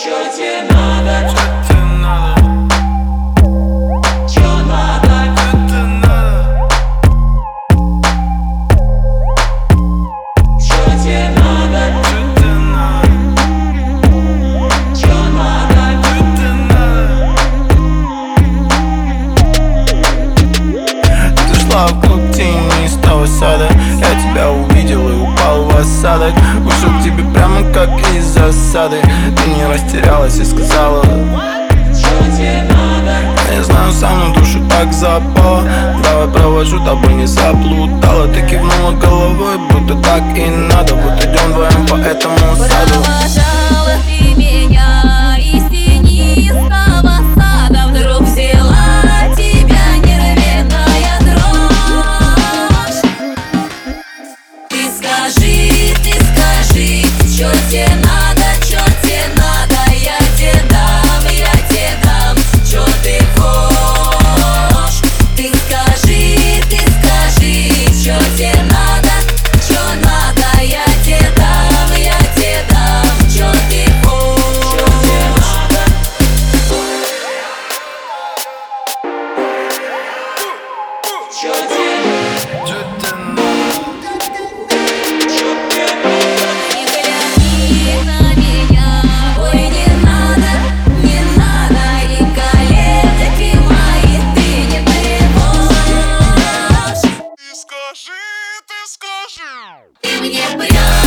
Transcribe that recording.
Чё тебе надо? Чё надо? Чё тебе надо? Чё надо? Ты шла вглубь тени из того сада. Я тебя увидел и упал в осадок. Ушел к тебе прямо как из засады. Ты не растерялась и сказала: Чё тебе надо? я знаю, саму душу так запала. Давай провожу, тобой не заплутала. Ты кивнула головой, будто так и надо. Вот идем вдвоем по этому саду. Провожала ты меня из тенистого сада. Вдруг взяла тебя нервная дрожь. Ты скажи, чё тебе надо, чё тебе надо? Я тебе дам, чё ты хочешь? Ты скажи, чё тебе надо, я тебе дам, чё ты хочешь? Чё тебе? Не гляди на меня, ой, не надо, и колечки мои ты не тревожь. Ты скажи. Ты мне прям